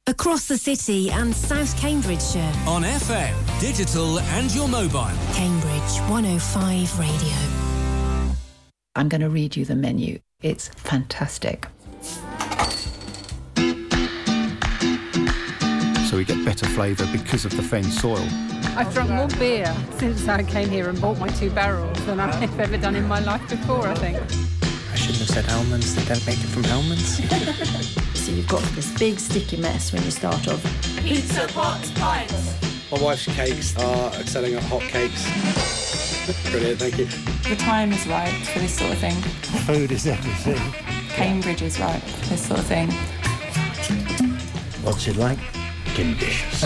Across the city and South Cambridgeshire. On FM, digital and your mobile. Cambridge 105 Radio. I'm going to read you the menu. It's fantastic. So we get better flavour because of the fen soil. I've drunk more beer since I came here and bought my 2 barrels than I've ever done in my life before, I think. I shouldn't have said almonds. They don't make it from almonds. So you've got this big sticky mess when you start off. Pizza, pots, pints. My wife's cakes are excelling at hot cakes. Brilliant, thank you. The time is right for this sort of thing. Food is everything. Cambridge is right for this sort of thing. What's it like? Delicious.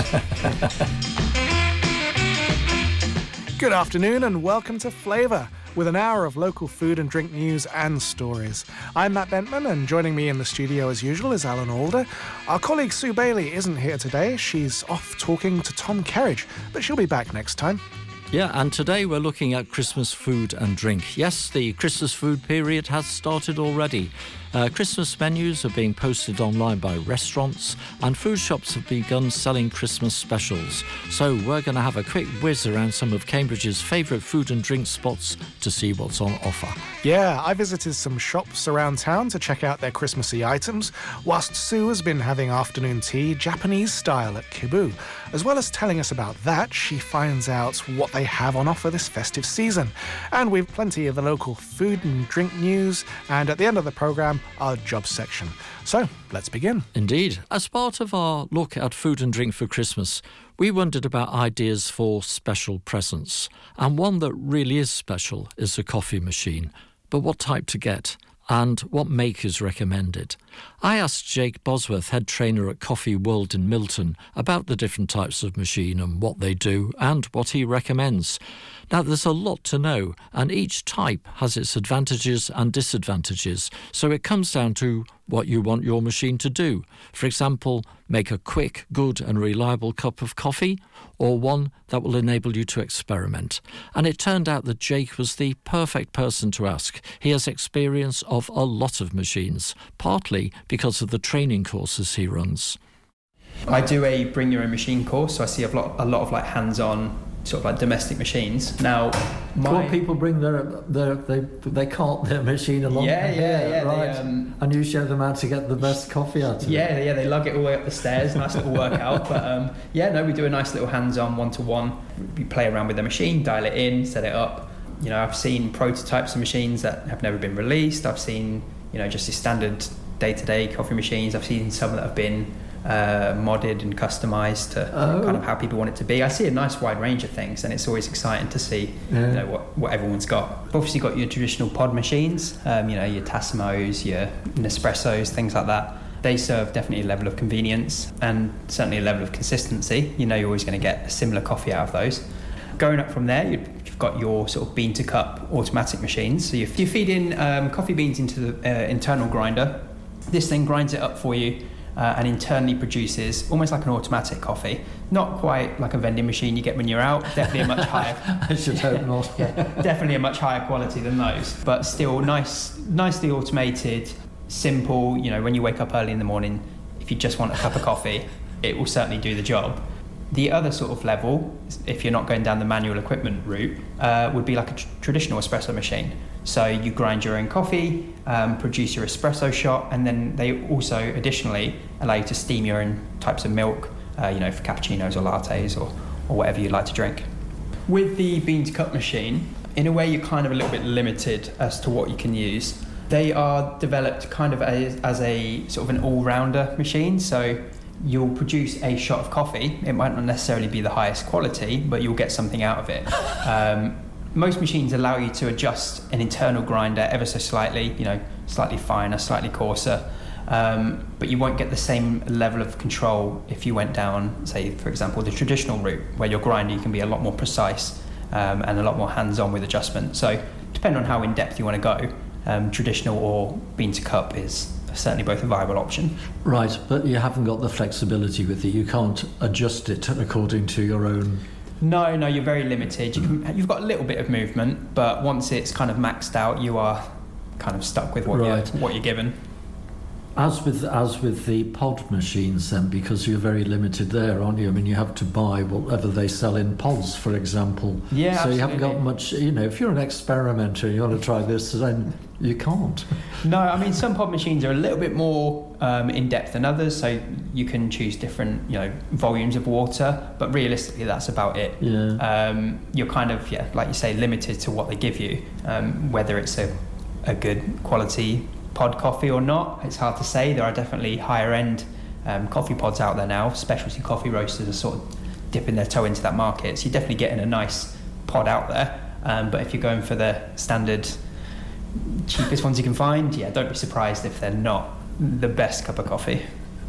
Good afternoon and welcome to Flavour, with an hour of local food and drink news and stories. I'm Matt Bentman, and joining me in the studio as usual is Alan Alder. Our colleague Sue Bailey isn't here today. She's off talking to Tom Kerridge, but she'll be back next time. Yeah, and today we're looking at Christmas food and drink. Yes, the Christmas food period has started already. Christmas menus are being posted online by restaurants, and food shops have begun selling Christmas specials. So we're going to have a quick whiz around some of Cambridge's favourite food and drink spots to see what's on offer. Yeah, I visited some shops around town to check out their Christmassy items, whilst Sue has been having afternoon tea Japanese style at Kibu. As well as telling us about that, she finds out what they have on offer this festive season. And we've plenty of the local food and drink news, and at the end of the programme, our jobs section. So, let's begin. Indeed. As part of our look at food and drink for Christmas, we wondered about ideas for special presents. And one that really is special is a coffee machine. But what type to get? And what make is recommended? I asked Jake Bosworth, head trainer at Coffee World in Milton, about the different types of machine and what they do and what he recommends. Now, there's a lot to know, and each type has its advantages and disadvantages, so it comes down to what you want your machine to do. For example, make a quick, good and reliable cup of coffee, or one that will enable you to experiment. And it turned out that Jake was the perfect person to ask. He has experience of a lot of machines, partly because of the training courses he runs. I do a bring your own machine course, so I see a lot of like hands-on sort of like domestic machines. Now, people bring they cart their machine along. Yeah, right. And you show them how to get the best coffee out of it. Yeah, they lug it all the way up the stairs. Nice little workout. But we do a nice little hands-on one-to-one. We play around with the machine, dial it in, set it up. You know, I've seen prototypes of machines that have never been released. I've seen, just your standard day-to-day coffee machines. I've seen some that have been modded and customized to kind of how people want it to be. I see a nice wide range of things, and it's always exciting to see what everyone's got. Obviously got your traditional pod machines, your Tassimos, your Nespressos, things like that. They serve definitely a level of convenience and certainly a level of consistency. You're always going to get a similar coffee out of those. Going up from there, you've got your sort of bean to cup automatic machines. So you feed in coffee beans into the internal grinder. This thing grinds it up for you and internally produces almost like an automatic coffee. Not quite like a vending machine you get when you're out. Definitely a much higher. I should hope not. Definitely a much higher quality than those, but still nicely automated, simple. When you wake up early in the morning, if you just want a cup of coffee, it will certainly do the job. The other sort of level, if you're not going down the manual equipment route, would be like a traditional espresso machine. So you grind your own coffee, produce your espresso shot, and then they also additionally allow you to steam your own types of milk, for cappuccinos or lattes or whatever you'd like to drink. With the bean to cup machine, in a way you're kind of a little bit limited as to what you can use. They are developed kind of as a sort of an all-rounder machine, so you'll produce a shot of coffee. It might not necessarily be the highest quality, but you'll get something out of it. Most machines allow you to adjust an internal grinder ever so slightly, slightly finer, slightly coarser, but you won't get the same level of control if you went down, say, for example, the traditional route, where your grinder you can be a lot more precise and a lot more hands-on with adjustment. So depending on how in-depth you want to go, traditional or bean to cup is certainly both a viable option. Right, but you haven't got the flexibility with it. You can't adjust it according to your own. No, you're very limited. You've got a little bit of movement, but once it's kind of maxed out, you are kind of stuck with what you're given. As with the pod machines then, because you're very limited there, aren't you? I mean, you have to buy whatever they sell in pods, for example. Yeah, so absolutely. You haven't got much, if you're an experimenter and you want to try this, then you can't. No, I mean, some pod machines are a little bit more in depth than others, so you can choose different, volumes of water, but realistically that's about it. Yeah. You're kind of, like you say, limited to what they give you, whether it's a good quality pod coffee or not. It's hard to say. There are definitely higher end coffee pods out there now. Specialty coffee roasters are sort of dipping their toe into that market, so you're definitely getting a nice pod out there. But if you're going for the standard cheapest ones you can find, don't be surprised if they're not the best cup of coffee.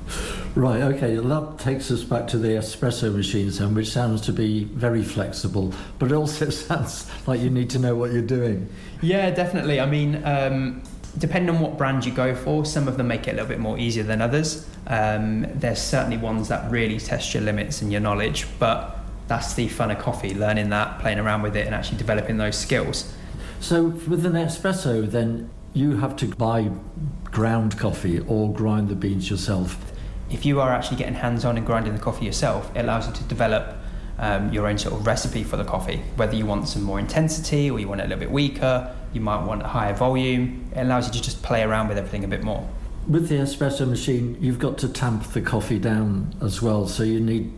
Right, okay, well, that takes us back to the espresso machines then, which sounds to be very flexible, but it also sounds like you need to know what you're doing. Yeah, definitely. I mean, depending on what brand you go for, some of them make it a little bit more easier than others. There's certainly ones that really test your limits and your knowledge, but that's the fun of coffee, learning that, playing around with it and actually developing those skills. So with an espresso then, you have to buy ground coffee or grind the beans yourself? If you are actually getting hands-on and grinding the coffee yourself, it allows you to develop your own sort of recipe for the coffee. Whether you want some more intensity or you want it a little bit weaker, you might want a higher volume. It allows you to just play around with everything a bit more. With the espresso machine, you've got to tamp the coffee down as well, so you need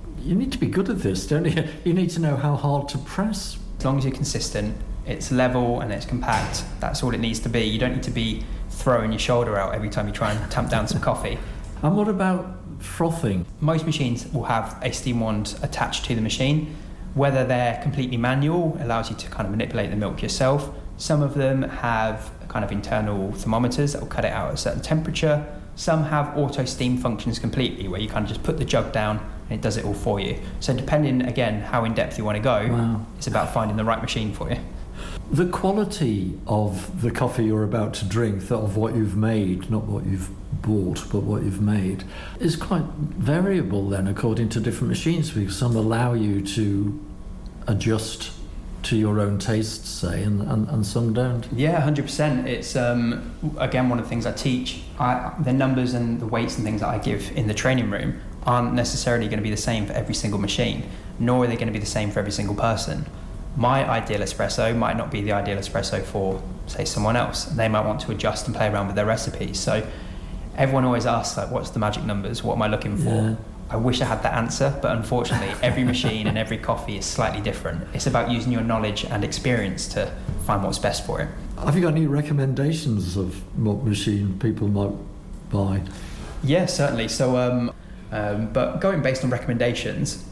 to be good at this, don't you? You need to know how hard to press. As long as you're consistent, it's level and it's compact, that's all it needs to be. You don't need to be throwing your shoulder out every time you try and tamp down some coffee. And what about frothing? Most machines will have a steam wand attached to the machine. Whether they're completely manual, allows you to kind of manipulate the milk yourself. Some of them have kind of internal thermometers that will cut it out at a certain temperature. Some have auto steam functions completely, where you kind of just put the jug down and it does it all for you. So depending, again, how in depth you want to go, wow, it's about finding the right machine for you. The quality of the coffee you're about to drink, of what you've made, not what you've bought, but what you've made, is quite variable then according to different machines, because some allow you to adjust to your own tastes, say, and some don't. Yeah, 100%. It's, again, one of the things I teach. The numbers and the weights and things that I give in the training room aren't necessarily going to be the same for every single machine, nor are they going to be the same for every single person. My ideal espresso might not be the ideal espresso for, say, someone else. They might want to adjust and play around with their recipes. So everyone always asks, like, what's the magic numbers? What am I looking for? Yeah. I wish I had that answer, but unfortunately, every machine and every coffee is slightly different. It's about using your knowledge and experience to find what's best for it. Have you got any recommendations of what machine people might buy? Yeah, certainly. So, but going based on recommendations,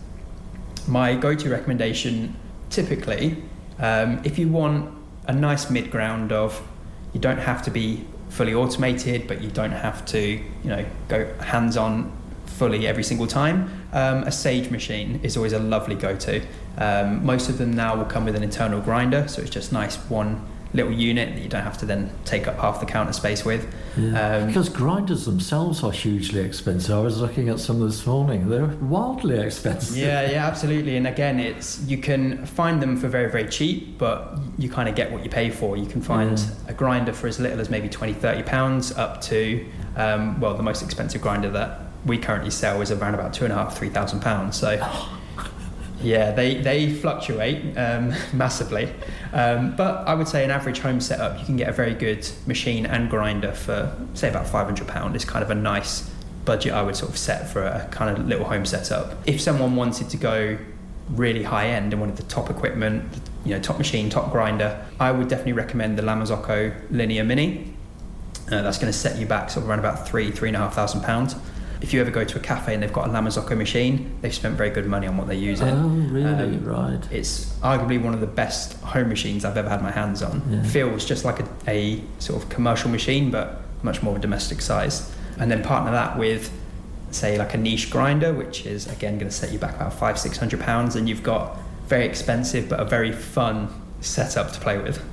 my go-to recommendation, typically, if you want a nice mid-ground of, you don't have to be fully automated, but you don't have to, go hands-on fully every single time, a Sage machine is always a lovely go-to. Most of them now will come with an internal grinder, so it's just nice one little unit that you don't have to then take up half the counter space with. Yeah. Because grinders themselves are hugely expensive. I was looking at some this morning. They're wildly expensive. Yeah, absolutely. And again, you can find them for very, very cheap, but you kind of get what you pay for. You can find a grinder for as little as maybe £20-30 up to, the most expensive grinder that we currently sell is around about £2,500-3,000. So yeah, they fluctuate massively. But I would say an average home setup, you can get a very good machine and grinder for, say, about £500. Is kind of a nice budget I would sort of set for a kind of little home setup. If someone wanted to go really high end and wanted the top equipment, top machine, top grinder, I would definitely recommend the La Marzocco Linea Mini. That's going to set you back sort of around about £3,500. If you ever go to a cafe and they've got a La Marzocco machine, they've spent very good money on what they're using. Oh, really? Right. It's arguably one of the best home machines I've ever had my hands on. Yeah. Feels just like a sort of commercial machine, but much more of a domestic size. And then partner that with, say, like a niche grinder, which is, again, going to set you back about £500-600, and you've got very expensive but a very fun setup to play with.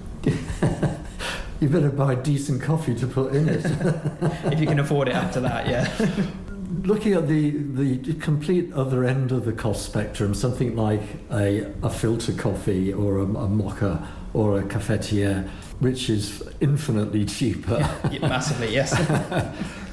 You better buy decent coffee to put in it. If you can afford it after that, yeah. Looking at the complete other end of the cost spectrum, something like a filter coffee or a mocha or a cafetiere, which is infinitely cheaper. Yeah, massively, yes.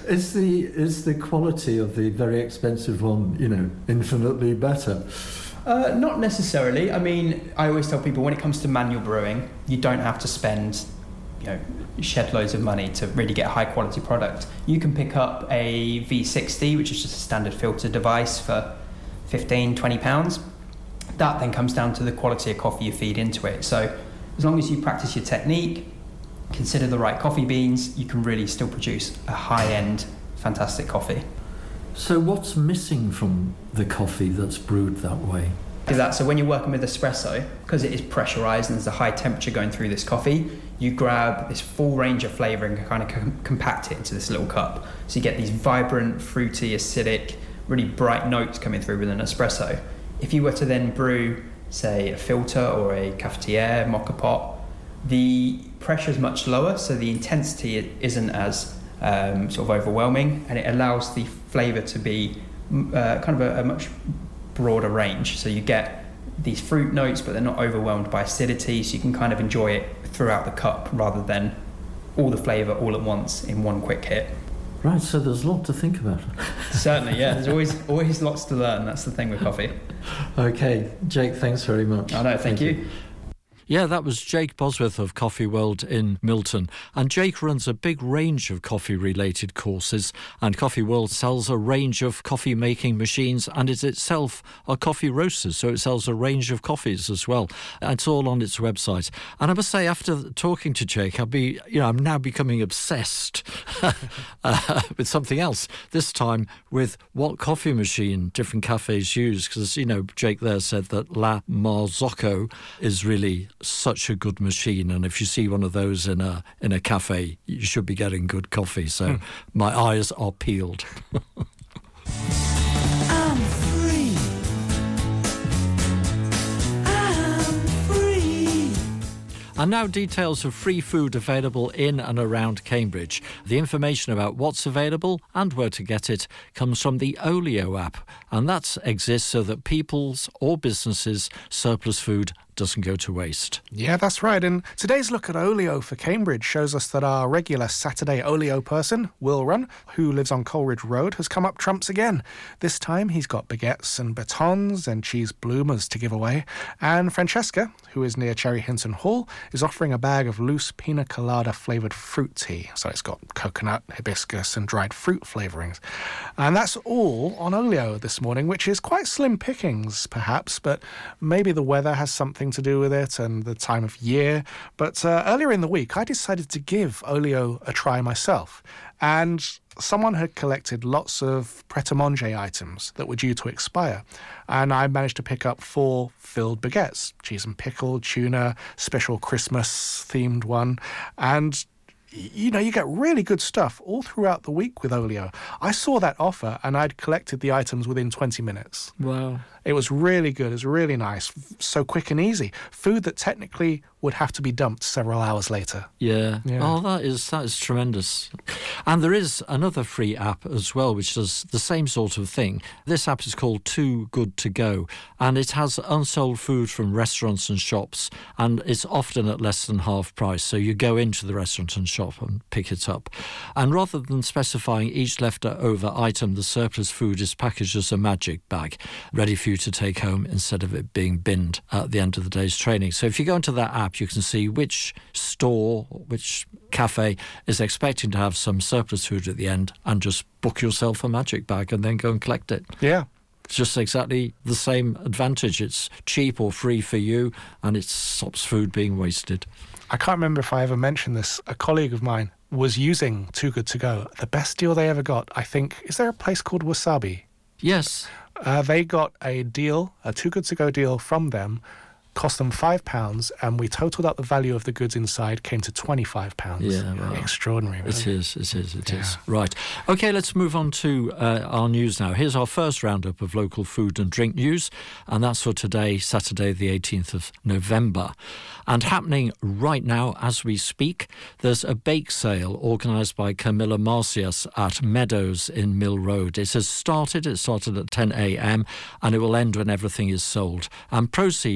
Is the quality of the very expensive one, infinitely better? Not necessarily. I mean, I always tell people when it comes to manual brewing, you don't have to spend, shed loads of money to really get a high quality product. You can pick up a V60, which is just a standard filter device, for £15-20. That then comes down to the quality of coffee you feed into it. So as long as you practice your technique, consider the right coffee beans, you can really still produce a high-end, fantastic coffee. So what's missing from the coffee that's brewed that way? So when you're working with espresso, because it is pressurized and there's a high temperature going through this coffee, you grab this full range of flavor and kind of compact it into this little cup. So you get these vibrant, fruity, acidic, really bright notes coming through with an espresso. If you were to then brew, say, a filter or a cafetiere, mocha pot, the pressure is much lower, so the intensity isn't as sort of overwhelming, and it allows the flavour to be kind of a much broader range. So you get these fruit notes, but they're not overwhelmed by acidity, so you can kind of enjoy it throughout the cup rather than all the flavour all at once in one quick hit. Right, so there's a lot to think about. Certainly, yeah. There's always lots to learn. That's the thing with coffee. Okay, Jake, thanks very much. Oh, no, thank you. Yeah, that was Jake Bosworth of Coffee World in Milton. And Jake runs a big range of coffee-related courses, and Coffee World sells a range of coffee-making machines and is itself a coffee roaster, so it sells a range of coffees as well. It's all on its website. And I must say, after talking to Jake, I'm now becoming obsessed with something else, this time with what coffee machine different cafes use, because, Jake there said that La Marzocco is really such a good machine, and if you see one of those in a cafe, you should be getting good coffee. So my eyes are peeled. I'm free. And now details of free food available in and around Cambridge. The information about what's available and where to get it comes from the Olio app, and that exists so that people's or businesses' surplus food doesn't go to waste. Yeah, that's right. And today's look at Olio for Cambridge shows us that our regular Saturday Olio person, Will Run, who lives on Coleridge Road, has come up trumps again. This time he's got baguettes and batons and cheese bloomers to give away. And Francesca, who is near Cherry Hinton Hall, is offering a bag of loose pina colada flavoured fruit tea. So it's got coconut, hibiscus and dried fruit flavourings. And that's all on Olio this morning, which is quite slim pickings, perhaps, but maybe the weather has something to do with it and the time of year. But earlier in the week, I decided to give Olio a try myself. And someone had collected lots of pret-a-manger items that were due to expire. And I managed to pick up 4 filled baguettes, cheese and pickle, tuna, special Christmas-themed one. And you get really good stuff all throughout the week with Olio. I saw that offer and I'd collected the items within 20 minutes. Wow. It was really good. It was really nice. So quick and easy. Food that technically would have to be dumped several hours later. Yeah. Oh, that is tremendous. And there is another free app as well, which does the same sort of thing. This app is called Too Good To Go, and it has unsold food from restaurants and shops, and it's often at less than half price. So you go into the restaurant and shop and pick it up. And rather than specifying each leftover item, the surplus food is packaged as a magic bag, ready for you to take home instead of it being binned at the end of the day's training. So if you go into that app, you can see which store, which cafe is expecting to have some surplus food at the end, and just book yourself a magic bag and then go and collect it. Yeah. It's just exactly the same advantage. It's cheap or free for you, and it stops food being wasted. I can't remember if I ever mentioned this. A colleague of mine was using Too Good To Go. The best deal they ever got, I think, is there a place called Wasabi? Yes. They got a deal, a Too Good To Go deal from them, cost them £5, and we totaled up the value of the goods inside, came to £25. Yeah, well, extraordinary. Really. It is. Right. Okay, let's move on to our news now. Here's our first roundup of local food and drink news, and that's for today, Saturday, the 18th of November. And happening right now as we speak, there's a bake sale organised by Camilla Marcius at Meadows in Mill Road. It started at 10 a.m. and it will end when everything is sold. And proceeds will go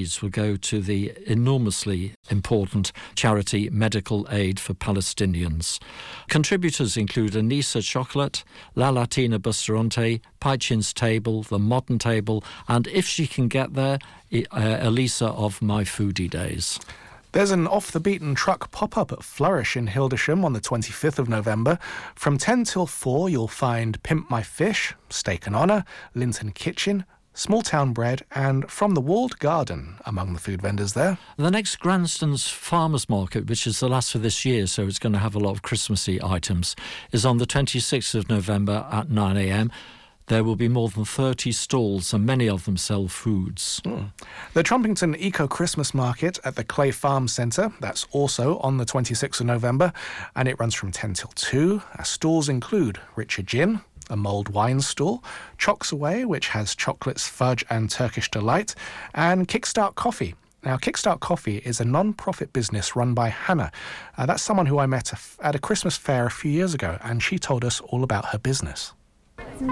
go to the enormously important charity Medical Aid for Palestinians. Contributors include Anissa Chocolate, La Latina Bustarante, Paichin's Table, The Modern Table, and if she can get there, Elisa of My Foodie Days. There's an off-the-beaten-truck pop-up at Flourish in Hildesheim on the 25th of November. From 10 till 4, you'll find Pimp My Fish, Steak and Honour, Linton Kitchen, Small Town Bread, and From the Walled Garden among the food vendors there. The next Grandstan's Farmers Market, which is the last for this year, so it's going to have a lot of Christmassy items, is on the 26th of November at 9 a.m. There will be more than 30 stalls, and many of them sell foods. The Trumpington Eco Christmas Market at the Clay Farm Centre, that's also on the 26th of November, and it runs from 10 till 2. Stalls include Richard Gin, a mulled wine stall, Chocks Away, which has chocolates, fudge and Turkish delight, and Kickstart Coffee. Now, Kickstart Coffee is a non-profit business run by Hannah. That's someone who I met at a Christmas fair a few years ago, and she told us all about her business. We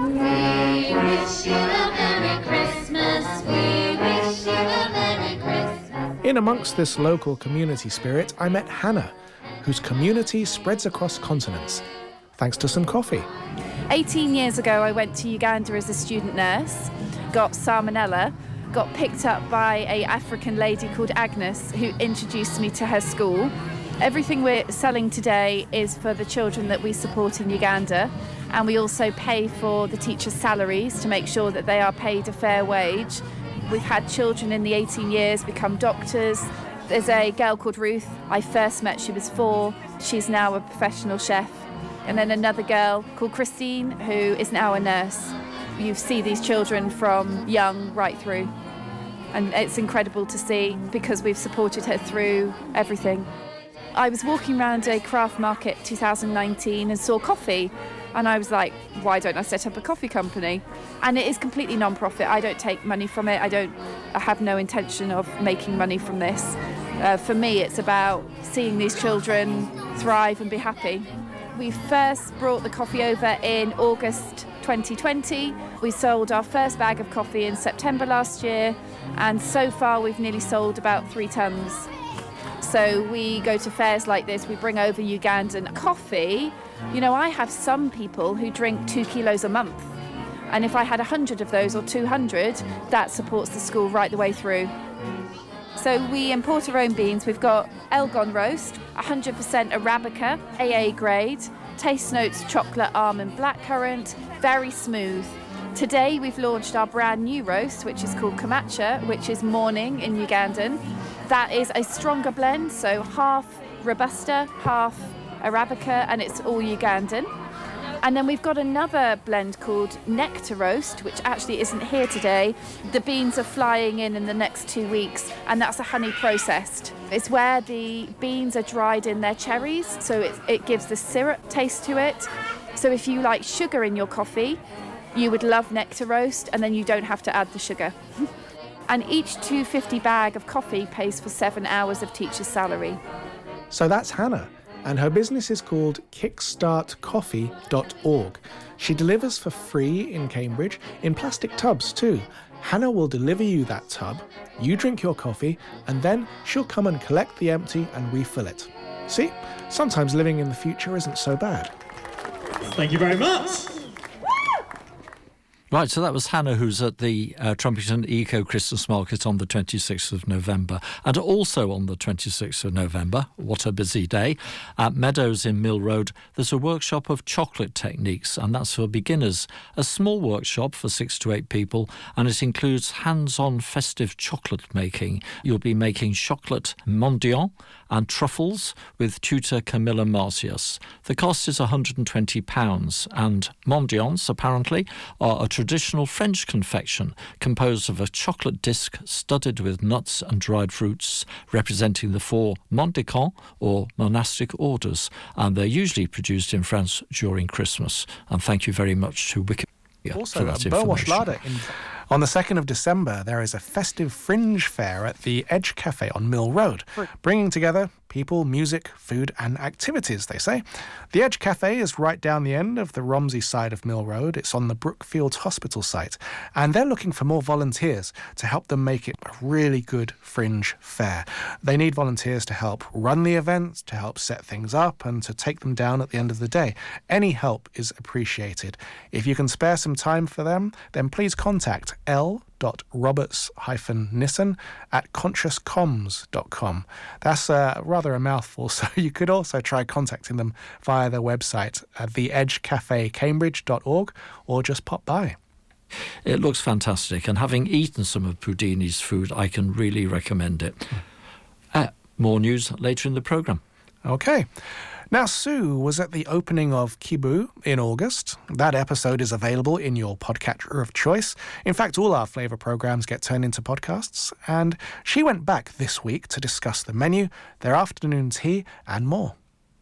wish you a Merry Christmas. We wish you a Merry Christmas. In amongst this local community spirit, I met Hannah, whose community spreads across continents, thanks to some coffee. 18 years ago, I went to Uganda as a student nurse, got salmonella, got picked up by an African lady called Agnes, who introduced me to her school. Everything we're selling today is for the children that we support in Uganda, and we also pay for the teachers' salaries to make sure that they are paid a fair wage. We've had children in the 18 years become doctors. There's a girl called Ruth. I first met, she was 4. She's now a professional chef. And then another girl called Christine, who is now a nurse. You see these children from young right through. And it's incredible to see because we've supported her through everything. I was walking around a craft market 2019 and saw coffee. And I was like, why don't I set up a coffee company? And it is completely non-profit. I don't take money from it. I have no intention of making money from this. For me, it's about seeing these children thrive and be happy. We first brought the coffee over in August 2020. We sold our first bag of coffee in September last year. And so far, we've nearly sold about 3 tons. So we go to fairs like this. We bring over Ugandan coffee. You know, I have some people who drink 2 kilos a month. And if I had 100 of those or 200, that supports the school right the way through. So we import our own beans. We've got Elgon Roast, 100% Arabica, AA grade, taste notes chocolate, almond, blackcurrant, very smooth. Today we've launched our brand new roast, which is called Kamacha, which is morning in Ugandan. That is a stronger blend, so half Robusta, half Arabica, and it's all Ugandan. And then we've got another blend called Nectar Roast, which actually isn't here today. The beans are flying in the next 2 weeks, and that's a honey processed. It's where the beans are dried in their cherries, so it gives the syrup taste to it. So if you like sugar in your coffee, you would love Nectar Roast, and then you don't have to add the sugar. And each $2.50 bag of coffee pays for 7 hours of teacher's salary. So that's Hannah, and her business is called kickstartcoffee.org. She delivers for free in Cambridge, in plastic tubs too. Hannah will deliver you that tub, you drink your coffee, and then she'll come and collect the empty and refill it. See, sometimes living in the future isn't so bad. Thank you very much. Right, so that was Hannah, who's at the Trumpington Eco Christmas Market on the 26th of November. And also on the 26th of November, what a busy day, at Meadows in Mill Road, there's a workshop of chocolate techniques, and that's for beginners. A small workshop for 6 to 8 people, and it includes hands-on festive chocolate making. You'll be making chocolate mendiant and truffles with tutor Camilla Marcius. The cost is £120, and mendiants, apparently, are a traditional French confection composed of a chocolate disc studded with nuts and dried fruits, representing the 4 mendicants, or monastic orders, and they're usually produced in France during Christmas. And thank you very much to Wikipedia also, for that information. On the 2nd of December, there is a festive fringe fair at the Edge Cafe on Mill Road, bringing together people, music, food and activities, they say. The Edge Cafe is right down the end of the Romsey side of Mill Road. It's on the Brookfield Hospital site, and they're looking for more volunteers to help them make it a really good fringe fair. They need volunteers to help run the events, to help set things up and to take them down at the end of the day. Any help is appreciated. If you can spare some time for them, then please contact l.roberts-nissen at consciouscomms.com. That's rather a mouthful, so you could also try contacting them via their website at theedgecafecambridge.org or just pop by. It looks fantastic, and having eaten some of Pudini's food, I can really recommend it. More news later in the programme. OK. Now, Sue was at the opening of Kibu in August. That episode is available in your podcatcher of choice. In fact, all our flavour programmes get turned into podcasts. And she went back this week to discuss the menu, their afternoon tea and more.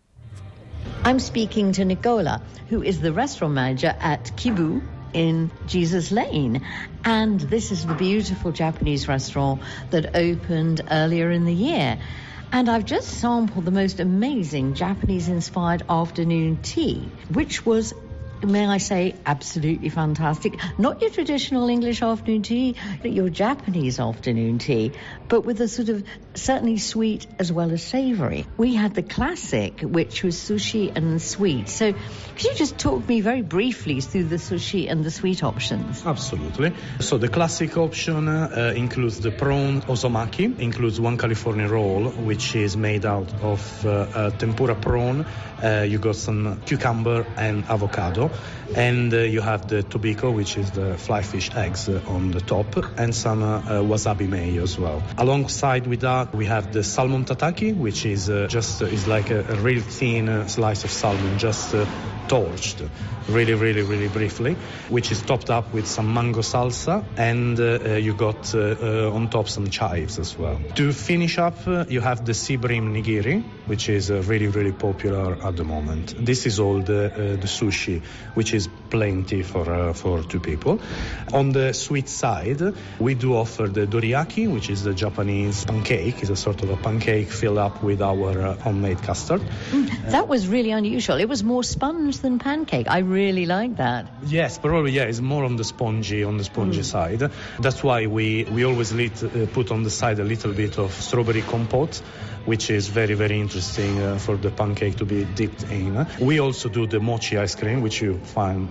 I'm speaking to Nicola, who is the restaurant manager at Kibu in Jesus Lane. And this is the beautiful Japanese restaurant that opened earlier in the year. And I've just sampled the most amazing Japanese-inspired afternoon tea, which was, may I say, absolutely fantastic. Not your traditional English afternoon tea, but your Japanese afternoon tea, but with a sort of certainly sweet as well as savoury. We had the classic, which was sushi and sweet. So could you just talk me very briefly through the sushi and the sweet options? Absolutely. So the classic option includes the prawn ozomaki, includes one California roll, which is made out of tempura prawn. You got some cucumber and avocado, and you have the tobiko, which is the fly fish eggs on the top, and some wasabi mayo as well. Alongside with that, we have the salmon tataki, which is is like a real thin slice of salmon, just torched really briefly, which is topped up with some mango salsa, and you got on top some chives as well. To finish up, you have the sea bream nigiri, which is really popular at the moment. This is all the sushi, which is plenty for two people. On the sweet side, we do offer the doriyaki, which is the Japanese pancake. It's a sort of a pancake filled up with our homemade custard. That was really unusual. It was more sponge than pancake. I really like that. Yes, probably, yeah, it's more on the spongy side. That's why we always put on the side a little bit of strawberry compote, which is very interesting for the pancake to be dipped in. We also do the mochi ice cream, which you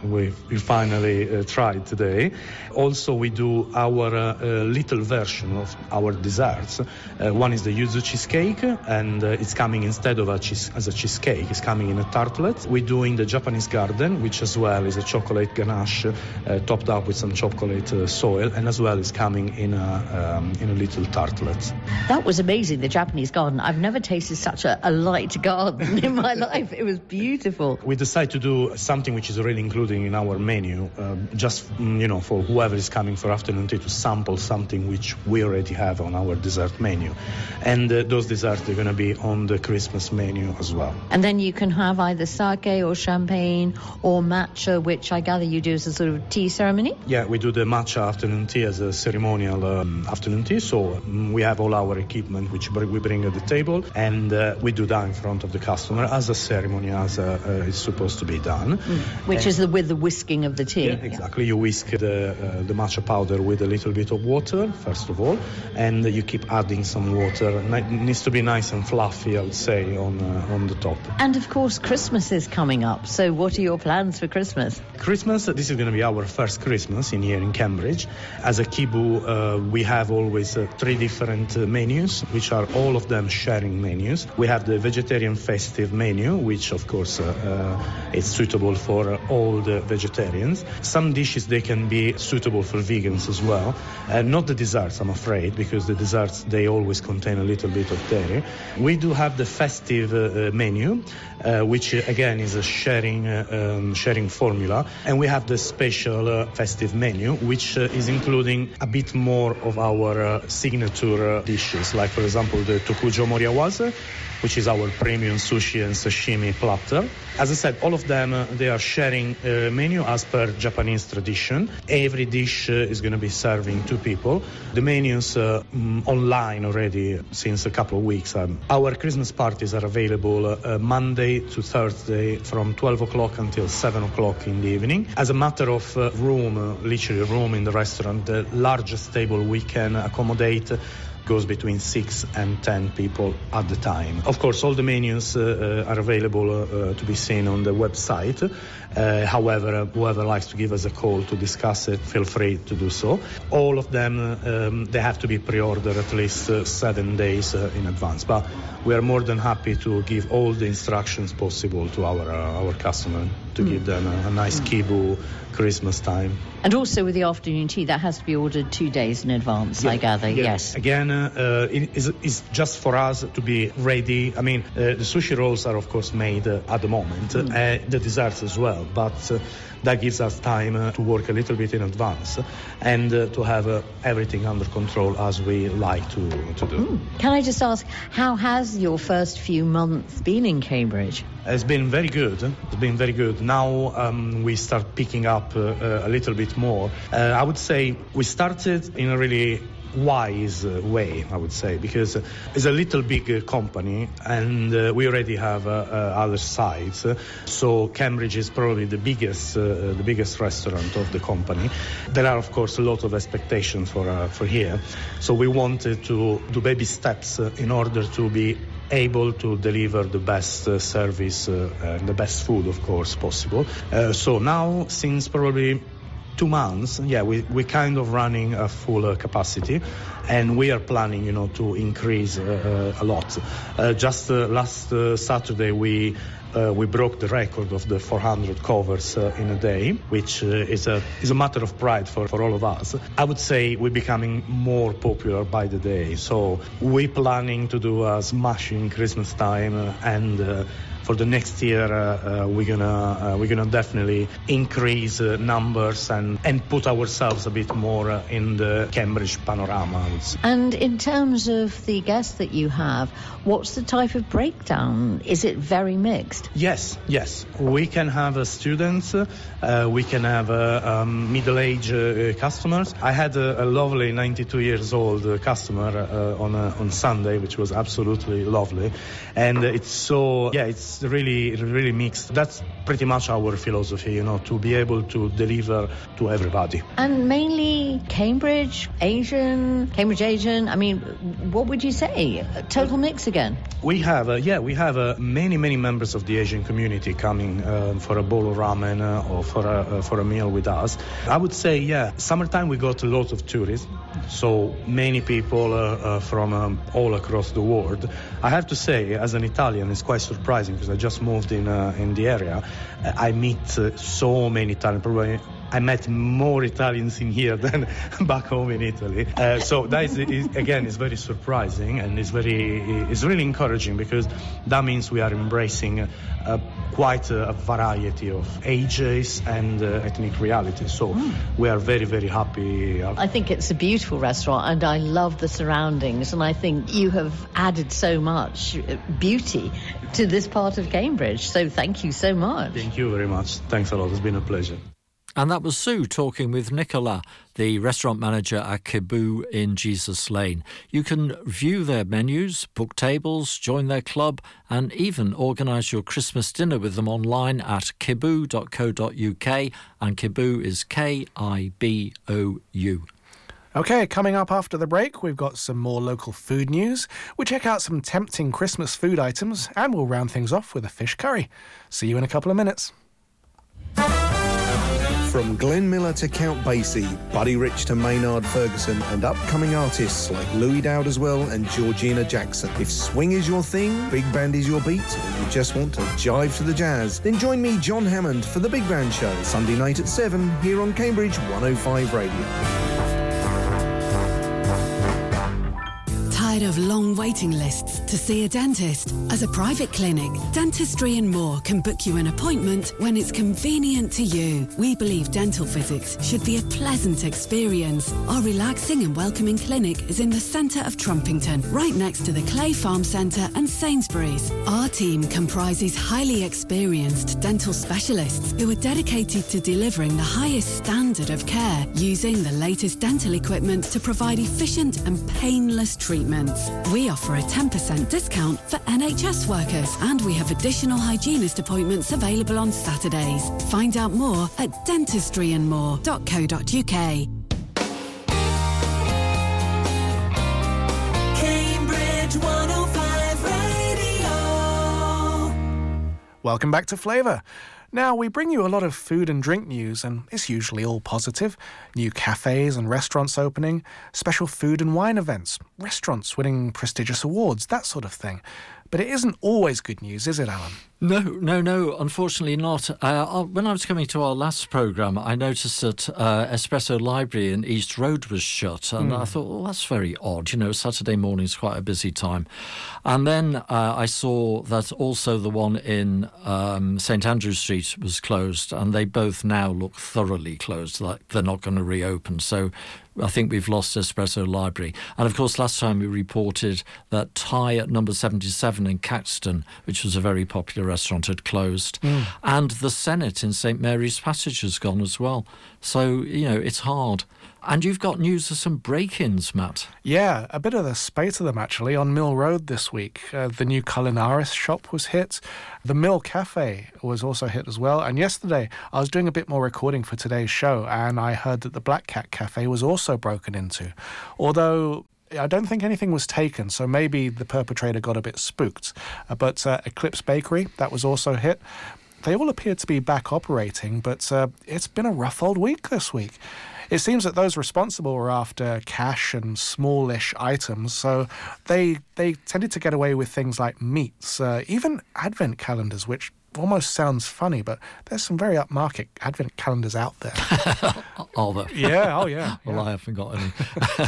finally tried today. Also, we do our little version of our desserts. One is the yuzu cheesecake, and it's coming instead of as a cheesecake. It's coming in a tartlet. We're doing the Japanese garden, which as well is a chocolate ganache topped up with some chocolate soil, and as well is coming in a little tartlet. That was amazing, the Japanese garden. I've never tasted such a light garden in my life. It was beautiful. We decided to do something which is really including in our menu, just for whoever is coming for afternoon tea to sample something which we already have on our dessert menu. And those desserts are going to be on the Christmas menu as well. And then you can have either sake or champagne or matcha, which I gather you do as a sort of tea ceremony? Yeah, we do the matcha afternoon tea as a ceremonial afternoon tea. So we have all our equipment which we bring at the table, and we do that in front of the customer as a ceremony, as it's supposed to be done. Which is with the whisking of the tea. Yeah, exactly. You whisk the matcha powder with a little bit of water, first of all, and you keep adding some water. It needs to be nice and fluffy, I would say, on the top. And of course, Christmas is coming up. So what are your plans for Christmas? Christmas, this is going to be our first Christmas here in Cambridge. As a Kibu, we have always 3 different menus, which are all of them sharing menus. We have the vegetarian festive menu, which of course is suitable for all the vegetarians. Some dishes, they can be suitable for vegans as well. Not the desserts, I'm afraid, because the desserts, they always contain a little bit of dairy. We do have the festive menu, which again is a shared sharing formula, and we have the special festive menu, which is including a bit more of our signature dishes, like for example the Tokujo Moriawase, which is our premium sushi and sashimi platter. As I said, all of them, they are sharing a menu as per Japanese tradition. Every dish is going to be serving 2 people. The menus online already since a couple of weeks. Our Christmas parties are available Monday to Thursday from 12 o'clock until 7 o'clock in the evening. As a matter of literally room in the restaurant, the largest table we can accommodate goes between 6 and 10 people at the time. Of course, all the menus are available to be seen on the website. However, whoever likes to give us a call to discuss it, feel free to do so. All of them, they have to be pre-ordered at least 7 days in advance. But we are more than happy to give all the instructions possible to our customer to give them a nice Kibu Christmas time. And also with the afternoon tea, that has to be ordered 2 days in advance, I gather, yes. Again, it's just for us to be ready. I mean, the sushi rolls are, of course, made at the moment, the desserts as well, but that gives us time to work a little bit in advance and to have everything under control as we like to do. Can I just ask, how has your first few months been in Cambridge? It's been very good. It's been very good. Now we start picking up a little bit more. I would say we started in a really wise way, I would say, because it's a little big company and we already have other sites. So Cambridge is probably the biggest restaurant of the company. There are, of course, a lot of expectations for here. So we wanted to do baby steps in order to be able to deliver the best service and the best food, of course, possible. So now, since probably 2 months, we're kind of running a full capacity, and we are planning, to increase a lot. Just last Saturday, we broke the record of the 400 covers in a day, which is a matter of pride for all of us. I would say we're becoming more popular by the day. So we're planning to do a smashing Christmas time, and for the next year, we're gonna definitely increase numbers and put ourselves a bit more in the Cambridge panorama. And in terms of the guests that you have, what's the type of breakdown? Is it very mixed? Yes. We can have students, we can have middle-aged customers. I had a lovely 92 years old customer on Sunday, which was absolutely lovely, and it's really mixed. That's pretty much our philosophy, to be able to deliver to everybody. And mainly Cambridge Asian. I mean, what would you say? Total mix again? We have many members of the Asian community coming for a bowl of ramen or for a meal with us. I would say, summertime we got a lot of tourists, so many people from all across the world. I have to say, as an Italian, it's quite surprising because I just moved in the area. I meet so many Italians. Probably I met more Italians in here than back home in Italy. So that is very surprising, and it's really encouraging, because that means we are embracing quite a variety of ages and ethnic realities. So we are very, very happy. I think it's a beautiful restaurant, and I love the surroundings, and I think you have added so much beauty to this part of Cambridge. So thank you so much. Thank you very much. Thanks a lot. It's been a pleasure. And that was Sue talking with Nicola, the restaurant manager at Kibu in Jesus Lane. You can view their menus, book tables, join their club, and even organise your Christmas dinner with them online at kibu.co.uk, and Kibu is K-I-B-O-U. OK, coming up after the break, we've got some more local food news. We'll check out some tempting Christmas food items, and we'll round things off with a fish curry. See you in a couple of minutes. From Glenn Miller to Count Basie, Buddy Rich to Maynard Ferguson, and upcoming artists like Louis Dowd as well and Georgina Jackson. If swing is your thing, big band is your beat, or you just want to jive to the jazz, then join me, John Hammond, for The Big Band Show, Sunday night at 7 here on Cambridge 105 Radio. Tired of long waiting lists to see a dentist? As a private clinic, Dentistry and More can book you an appointment when it's convenient to you. We believe dental visits should be a pleasant experience. Our relaxing and welcoming clinic is in the centre of Trumpington, right next to the Clay Farm Centre and Sainsbury's. Our team comprises highly experienced dental specialists who are dedicated to delivering the highest standard of care, using the latest dental equipment to provide efficient and painless treatments. We offer a 10% discount for NHS workers, and we have additional hygienist appointments available on Saturdays. Find out more at dentistryandmore.co.uk. Cambridge 105 Radio. Welcome back to Flavour. Now, we bring you a lot of food and drink news, and it's usually all positive. New cafes and restaurants opening, special food and wine events, restaurants winning prestigious awards, that sort of thing. But it isn't always good news, is it, Alan? No, unfortunately not. When I was coming to our last programme, I noticed that Espresso Library in East Road was shut, and I thought, well, that's very odd. You know, Saturday morning's quite a busy time. And then I saw that also the one in St Andrew Street was closed, and they both now look thoroughly closed, like they're not going to reopen. So I think we've lost Espresso Library. And of course, last time we reported that Thai at number 77 in Caxton, which was a very popular restaurant, had closed. And the Senate in St Mary's Passage has gone as well. So, you know, it's hard. And you've got news of some break-ins, Matt. Yeah, a bit of the spate of them, actually, on Mill Road this week. The new Culinaris shop was hit. The Mill Cafe was also hit as well. And yesterday, I was doing a bit more recording for today's show, and I heard that the Black Cat Cafe was also broken into. Although I don't think anything was taken, so maybe the perpetrator got a bit spooked. But Eclipse Bakery, that was also hit. They all appear to be back operating, but it's been a rough old week this week. It seems that those responsible were after cash and smallish items, so they tended to get away with things like meats, even advent calendars, which almost sounds funny, but there's some very upmarket advent calendars out there. Are there? Yeah, yeah. Well, I haven't got any.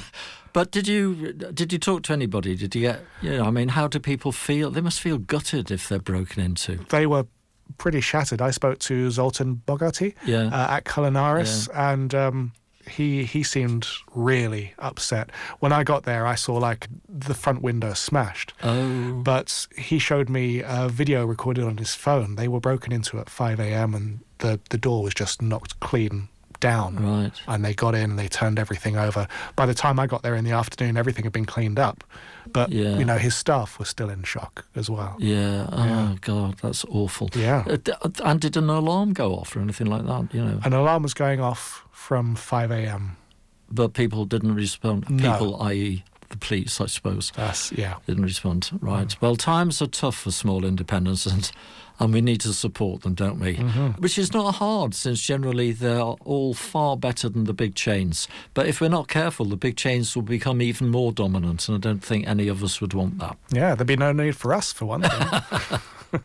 But did you talk to anybody? Did you get, I mean, how do people feel? They must feel gutted if they're broken into. They were pretty shattered. I spoke to Zoltan Bogarty at Culinaris, and he seemed really upset. When I got there, I saw like the front window smashed. Oh. But he showed me a video recorded on his phone. They were broken into at 5 a.m. and the door was just knocked clean down. Right. And they got in and they turned everything over. By the time I got there in the afternoon, everything had been cleaned up. But, his staff was still in shock as well. Yeah. Oh, God, that's awful. Yeah. And did an alarm go off or anything like that, An alarm was going off from 5 a.m. But people didn't respond? No. People, i.e. the police, I suppose. Didn't respond. Right. Well, times are tough for small independents, and we need to support them, don't we? Mm-hmm. Which is not hard, since generally they're all far better than the big chains. But if we're not careful, the big chains will become even more dominant, and I don't think any of us would want that. Yeah, there'd be no need for us, for one thing.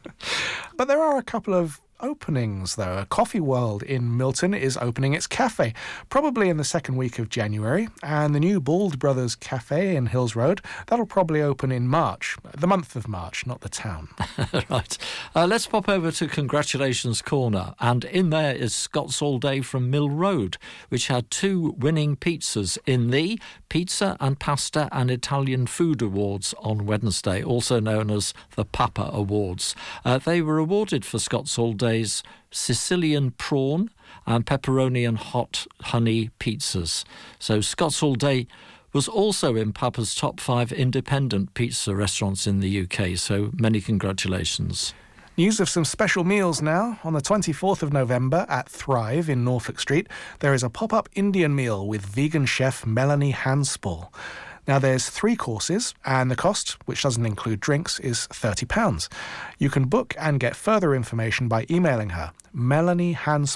But there are a couple of openings, though. Coffee World in Milton is opening its cafe, probably in the second week of January, and the new Bald Brothers Cafe in Hills Road, that'll probably open in March, the month of March, not the town. Right. Let's pop over to Congratulations Corner, and in there is Scott's All Day from Mill Road, which had 2 winning pizzas in the Pizza and Pasta and Italian Food Awards on Wednesday, also known as the Papa Awards. They were awarded for Scott's All Day's Sicilian prawn and pepperoni and hot honey pizzas. So Scott's All Day was also in Papa's top 5 independent pizza restaurants in the UK, so many congratulations. News of some special meals now. On the 24th of November at Thrive in Norfolk Street, there is a pop-up Indian meal with vegan chef Melanie Hanspall. Now, there's 3 courses, and the cost, which doesn't include drinks, is £30. You can book and get further information by emailing her, Melanie Hanspall,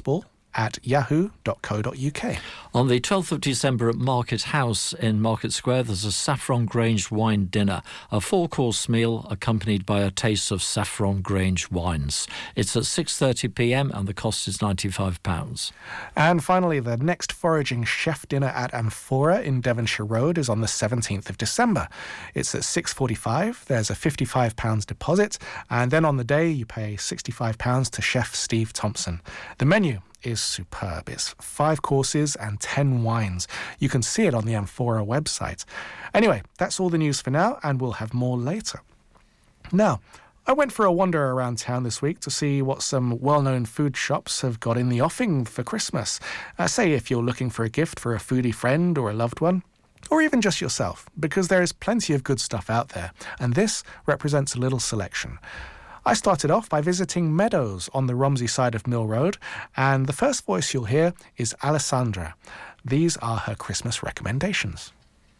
yahoo.co.uk. On the 12th of December at Market House in Market Square, there's a Saffron Grange wine dinner, a 4-course meal accompanied by a taste of Saffron Grange wines. It's at 6:30pm and the cost is £95. And finally, the next foraging chef dinner at Amphora in Devonshire Road is on the 17th of December. It's at 6:45. There's a £55 deposit, and then on the day you pay £65 to Chef Steve Thompson. The menu is superb. It's 5 courses and 10 wines. You can see it on the Amphora website. Anyway, that's all the news for now, and we'll have more later. Now, I went for a wander around town this week to see what some well-known food shops have got in the offing for Christmas. Say if you're looking for a gift for a foodie friend or a loved one, or even just yourself, because there is plenty of good stuff out there, and this represents a little selection. I started off by visiting Meadows on the Romsey side of Mill Road, and the first voice you'll hear is Alessandra. These are her Christmas recommendations.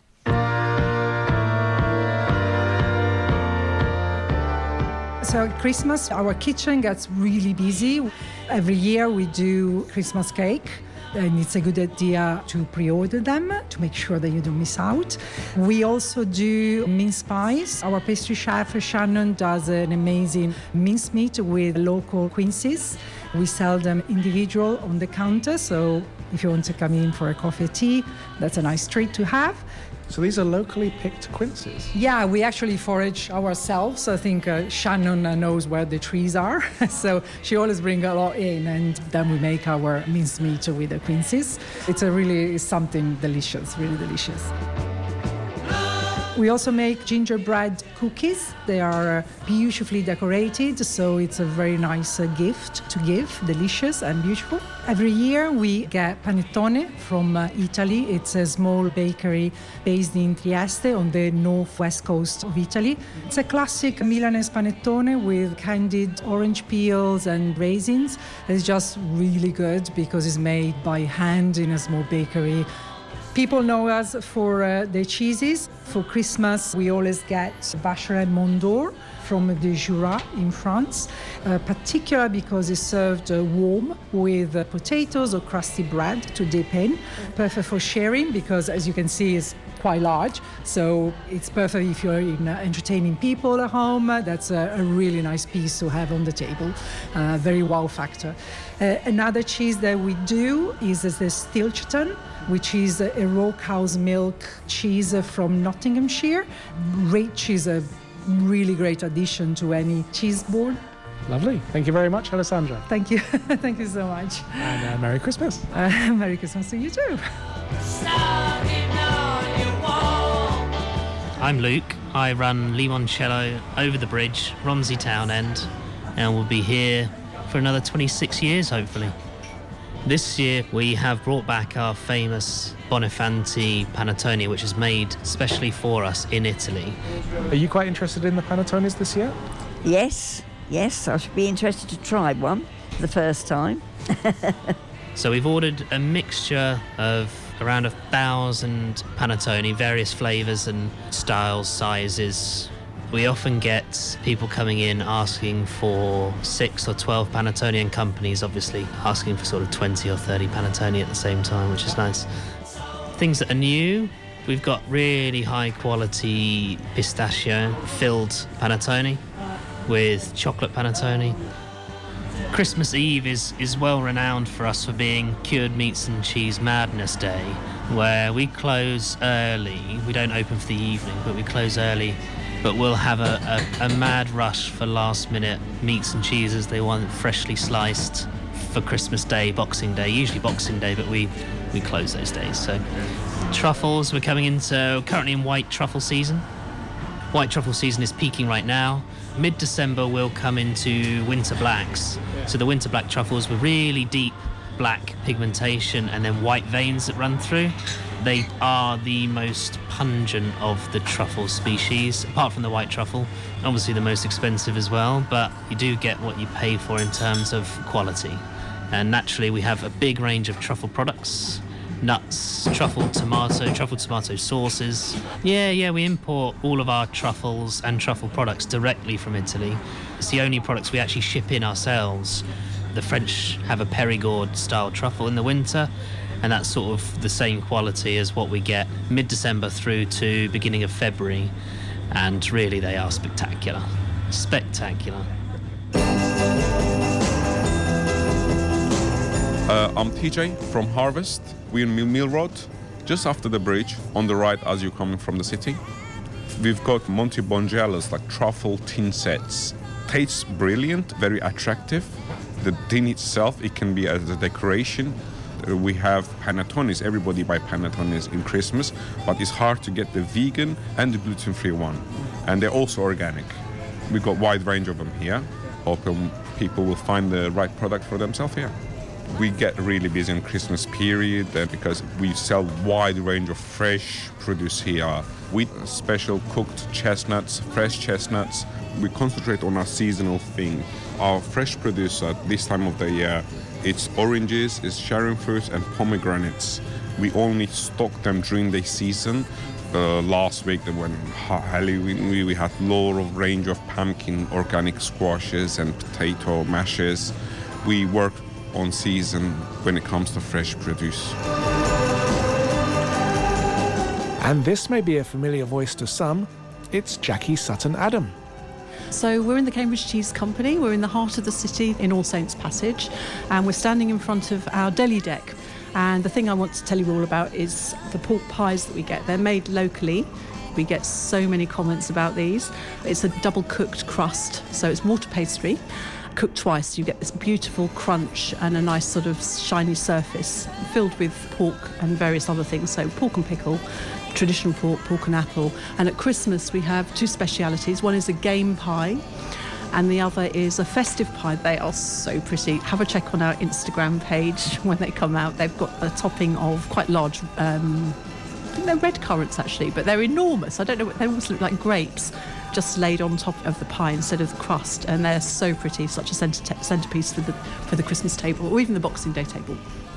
So at Christmas, our kitchen gets really busy. Every year we do Christmas cake. And it's a good idea to pre-order them to make sure that you don't miss out. We also do mince pies. Our pastry chef, Shannon, does an amazing mince meat with local quinces. We sell them individual on the counter, so if you want to come in for a coffee or tea, that's a nice treat to have. So these are locally picked quinces? Yeah, we actually forage ourselves. I think Shannon knows where the trees are, so she always brings a lot in, and then we make our mincemeat with the quinces. It's really something delicious, really delicious. We also make gingerbread cookies. They are beautifully decorated, so it's a very nice gift to give, delicious and beautiful. Every year we get panettone from Italy. It's a small bakery based in Trieste on the northwest coast of Italy. It's a classic Milanese panettone with candied orange peels and raisins. It's just really good because it's made by hand in a small bakery. People know us for the cheeses. For Christmas, we always get Vacherin Mont d'Or from the Jura in France, particularly because it's served warm with potatoes or crusty bread to dip in. Perfect for sharing because, as you can see, it's quite large. So it's perfect if you're entertaining people at home. That's a really nice piece to have on the table. Very wow factor. Another cheese that we do is the Stilton, which is a raw cow's milk cheese from Nottinghamshire. Rich is a really great addition to any cheese board. Lovely. Thank you very much, Alessandra. Thank you. Thank you so much. And Merry Christmas. Merry Christmas to you too. I'm Luke. I run Limoncello over the bridge, Romsey Town End, and we'll be here for another 26 years, hopefully. This year we have brought back our famous Bonifanti panettone, which is made specially for us in Italy. Are you quite interested in the panettones this year? Yes, I should be interested to try one for the first time. So we've ordered a mixture of around 1,000 panettone, various flavours and styles, sizes. We often get people coming in asking for 6 or 12 panettone, and companies obviously asking for sort of 20 or 30 panettone at the same time, which is nice. Things that are new, we've got really high quality pistachio filled panettone with chocolate panettone. Christmas Eve is well renowned for us for being Cured Meats and Cheese Madness Day, where we close early. We don't open for the evening, but we close early. But we'll have a mad rush for last-minute meats and cheeses they want freshly sliced for Christmas Day, Boxing Day, usually Boxing Day, but we close those days. So truffles, we're currently in white truffle season. White truffle season is peaking right now. Mid-December we'll come into winter blacks. So the winter black truffles with really deep black pigmentation and then white veins that run through. They are the most pungent of the truffle species, apart from the white truffle. Obviously the most expensive as well, but you do get what you pay for in terms of quality. And naturally we have a big range of truffle products. Nuts, truffle tomato sauces. Yeah, we import all of our truffles and truffle products directly from Italy. It's the only products we actually ship in ourselves. The French have a Périgord style truffle in the winter, and that's sort of the same quality as what we get mid-December through to beginning of February, and really they are spectacular. Spectacular. I'm TJ from Harvest. We're in Mill Road, just after the bridge, on the right as you're coming from the city. We've got Monte Bongellas, like truffle tin sets. Tastes brilliant, very attractive. The tin itself, it can be as a decoration. We have panettones. Everybody buy panettones in Christmas, but it's hard to get the vegan and the gluten-free one. And they're also organic. We've got a wide range of them here. Hope people will find the right product for themselves here. We get really busy in Christmas period because we sell wide range of fresh produce here with special cooked chestnuts, fresh chestnuts. We concentrate on our seasonal thing. Our fresh produce at this time of the year, it's oranges, it's sharing fruits and pomegranates. We only stock them during the season. Last week when Halloween, we had a lot of range of pumpkin, organic squashes and potato mashes. We work on season when it comes to fresh produce. And this may be a familiar voice to some. It's Jackie Sutton-Adam. So we're in the Cambridge Cheese Company. We're in the heart of the city in All Saints Passage, and we're standing in front of our deli deck. And the thing I want to tell you all about is the pork pies that we get. They're made locally. We get so many comments about these. It's a double cooked crust, so it's mortar pastry. Cooked twice, you get this beautiful crunch and a nice sort of shiny surface filled with pork and various other things. So pork and pickle, traditional pork and apple. And at Christmas we have two specialities. One is a game pie and the other is a festive pie. They are so pretty. Have a check on our Instagram page when they come out. They've got a topping of quite large, I think they're red currants actually, but they're enormous. I don't know, they almost look like grapes, just laid on top of the pie instead of the crust, and they're so pretty, such a centerpiece for the Christmas table or even the Boxing Day table.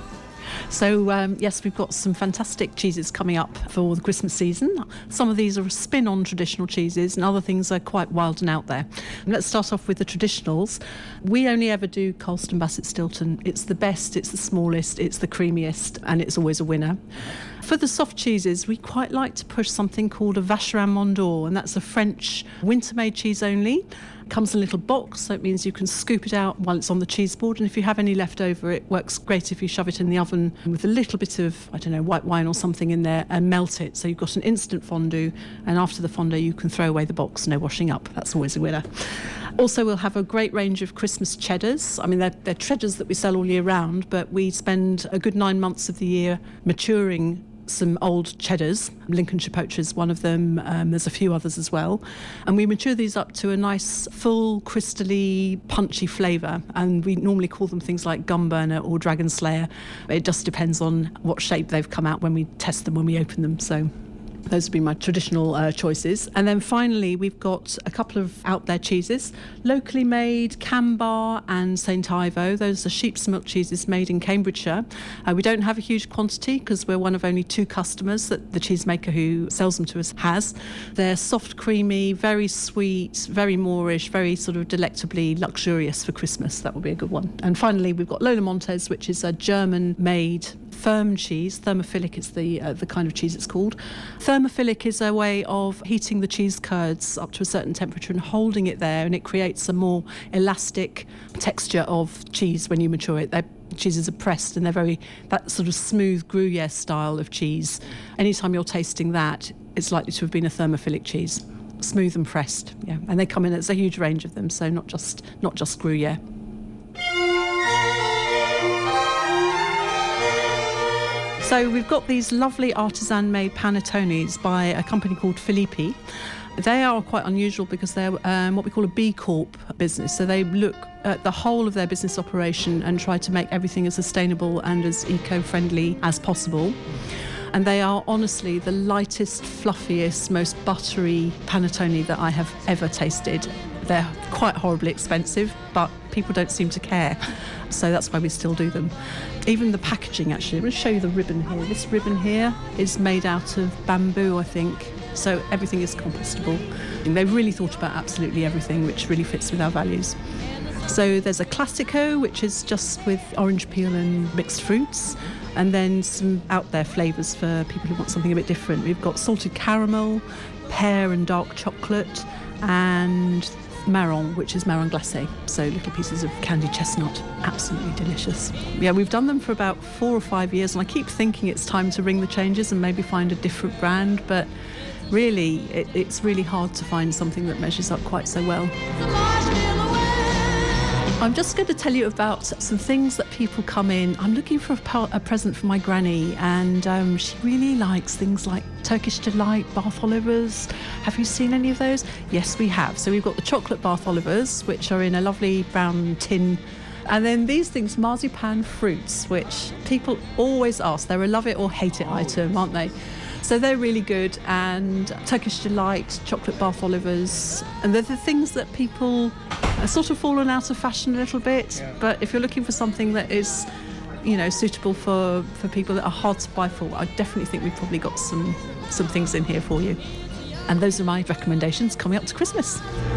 So yes, we've got some fantastic cheeses coming up for the Christmas season. Some of these are a spin on traditional cheeses and other things are quite wild and out there. And let's start off with the traditionals. We only ever do Colston Bassett Stilton. It's the best, it's the smallest, it's the creamiest, and it's always a winner. For the soft cheeses, we quite like to push something called a Vacherin Mont d'Or, and that's a French winter-made cheese only. Comes in a little box, so it means you can scoop it out while it's on the cheese board, and if you have any left over, it works great if you shove it in the oven with a little bit of, I don't know, white wine or something in there and melt it. So you've got an instant fondue, and after the fondue you can throw away the box, no washing up. That's always a winner. Also, we'll have a great range of Christmas cheddars. I mean, they're cheddars that we sell all year round, but we spend a good 9 months of the year maturing some old cheddars. Lincolnshire Poacher is one of them. There's a few others as well. And we mature these up to a nice, full, crystally, punchy flavour. And we normally call them things like Gunburner or Dragon Slayer. It just depends on what shape they've come out when we test them, when we open them. So those would be my traditional choices. And then finally, we've got a couple of out there cheeses. Locally made Cambar and St Ivo. Those are sheep's milk cheeses made in Cambridgeshire. We don't have a huge quantity because we're one of only 2 customers that the cheesemaker who sells them to us has. They're soft, creamy, very sweet, very Moorish, very sort of delectably luxurious for Christmas. That would be a good one. And finally, we've got Lola Montes, which is a German-made firm cheese. Thermophilic is the kind of cheese it's called. Thermophilic is a way of heating the cheese curds up to a certain temperature and holding it there, and it creates a more elastic texture of cheese when you mature it. Cheeses are pressed and they're very, that sort of smooth Gruyere style of cheese. Anytime you're tasting that, it's likely to have been a thermophilic cheese. Smooth and pressed, yeah. And they come in, it's a huge range of them, so not just Gruyere. So we've got these lovely artisan-made panettones by a company called Filippi. They are quite unusual because they're what we call a B Corp business. So they look at the whole of their business operation and try to make everything as sustainable and as eco-friendly as possible. And they are honestly the lightest, fluffiest, most buttery panettone that I have ever tasted. They're quite horribly expensive, but people don't seem to care. So that's why we still do them. Even the packaging, actually. I'm going to show you the ribbon here. This ribbon here is made out of bamboo, I think. So everything is compostable. And they've really thought about absolutely everything, which really fits with our values. So there's a Classico, which is just with orange peel and mixed fruits, and then some out there flavours for people who want something a bit different. We've got salted caramel, pear and dark chocolate, and marron, which is marron glacé, so little pieces of candied chestnut. Absolutely delicious. Yeah, we've done them for about 4 or 5 years, and I keep thinking it's time to ring the changes and maybe find a different brand, but really it's really hard to find something that measures up quite so well. I'm just going to tell you about some things that people come in. I'm looking for a present for my granny, and she really likes things like Turkish Delight, Bath Olivers. Have you seen any of those? Yes, we have. So we've got the chocolate Bath Olivers, which are in a lovely brown tin. And then these things, marzipan fruits, which people always ask. They're a love it or hate it item, aren't they? So they're really good, and Turkish Delight, chocolate Bath Olivers, and they're the things that people are sort of fallen out of fashion a little bit, but if you're looking for something that is, suitable for people that are hard to buy for, I definitely think we've probably got some things in here for you. And those are my recommendations coming up to Christmas.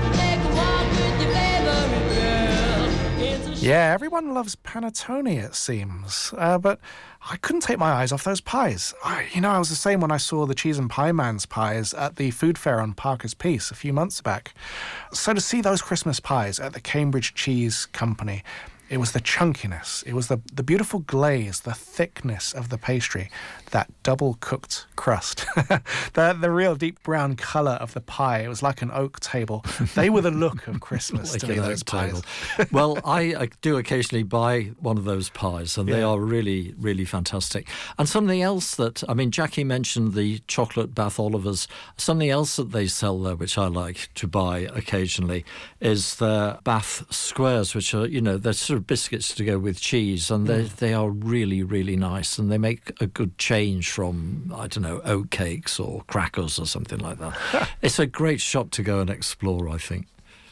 Yeah, everyone loves panettone, it seems. But I couldn't take my eyes off those pies. I was the same when I saw the Cheese and Pie Man's pies at the food fair on Parker's Piece a few months back. So to see those Christmas pies at the Cambridge Cheese Company, it was the chunkiness, it was the beautiful glaze, the thickness of the pastry, that double-cooked crust, the real deep brown colour of the pie. It was like an oak table. They were the look of Christmas like to me, those pies. Well, I do occasionally buy one of those pies, and they are really, really fantastic. And something else Jackie mentioned the chocolate Bath Olivers. Something else that they sell there, which I like to buy occasionally, is their Bath Squares, which are, they're sort of biscuits to go with cheese, and they are really, really nice, and they make a good change from, oat cakes or crackers or something like that. It's a great shop to go and explore, I think.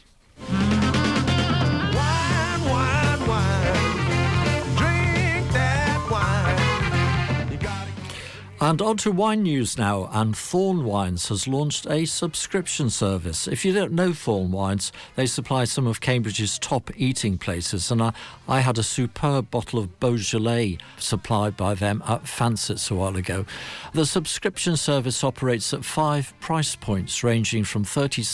And on to wine news now, and Thorn Wines has launched a subscription service. If you don't know Thorn Wines, they supply some of Cambridge's top eating places, and I had a superb bottle of Beaujolais supplied by them at Fancets a while ago. The subscription service operates at 5 price points, ranging from